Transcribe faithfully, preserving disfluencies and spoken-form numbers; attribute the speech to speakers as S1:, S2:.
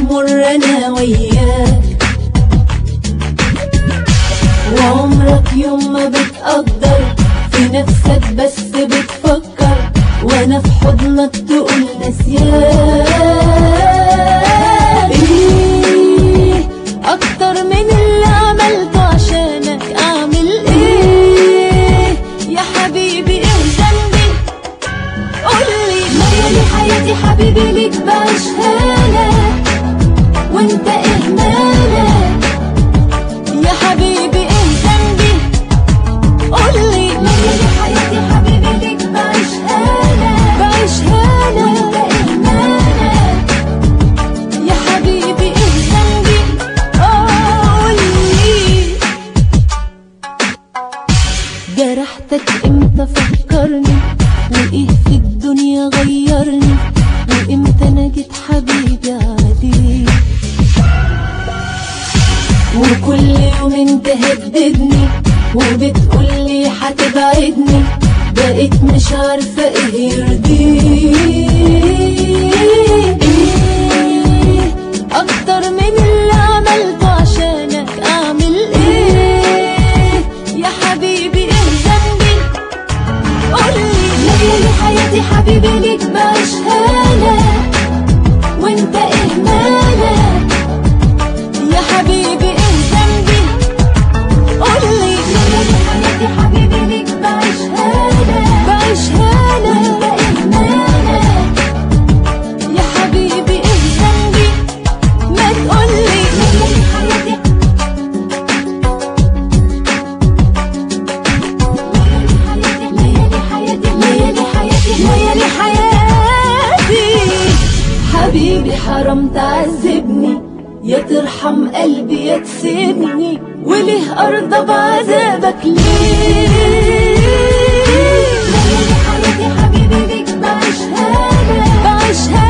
S1: بمر انا وياك، وعمرك يوم ما بتقدر في نفسك بس بتفكر، وانا في حضنك تقول نسيان. ايه اكتر من اللي عملته عشانك اعمل ايه يا حبيبي؟ ايه ذنبي؟ قولي. ليالي حياتي حبيبي ليك بعيشها لك، وانت ايه مالك يا حبيبي؟ ايه ذنبي؟ قولي. ليالي حياتي حبيبي ليك بعيشها لك، بعيشها لك، وانت ايه مالك يا حبيبي؟ ايه ذنبي؟ قولي. جرحتك امتى فكرني، وايه في الدنيا غيرني، وامتى انا جيت حبيبي عادي؟ وكل يوم انت هتهددني وبتقولي هتبعدني، بقيت مش عارفة ايه يرضيك. ايه اكتر من اللي عملته عشانك اعمل ايه يا حبيبي؟ ايه ذنبي؟ قولي. ليالي حياتي حبيبي ليك بعيشها لك، وانت ايه مالك يا حبيبي؟ ايه ذنبي؟ قولي. ليالي حياتي حبيبي ليك بعيشها لك، بعيشها لك، وانت ايه مالك يا حبيبي؟ ايه ذنبي؟ ما تقولي. ليالي حياتي ليالي حياتي ليالي حياتي ليالي حياتي حبيبي، حرام تعذبني، يا ترحم قلبي يا تسيبني، وليه ارضى بعذابك ليه؟ ليالي حياتي حبيبي ليك بعيشها لك، بعيشها